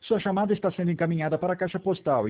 Sua chamada está sendo encaminhada para a caixa postal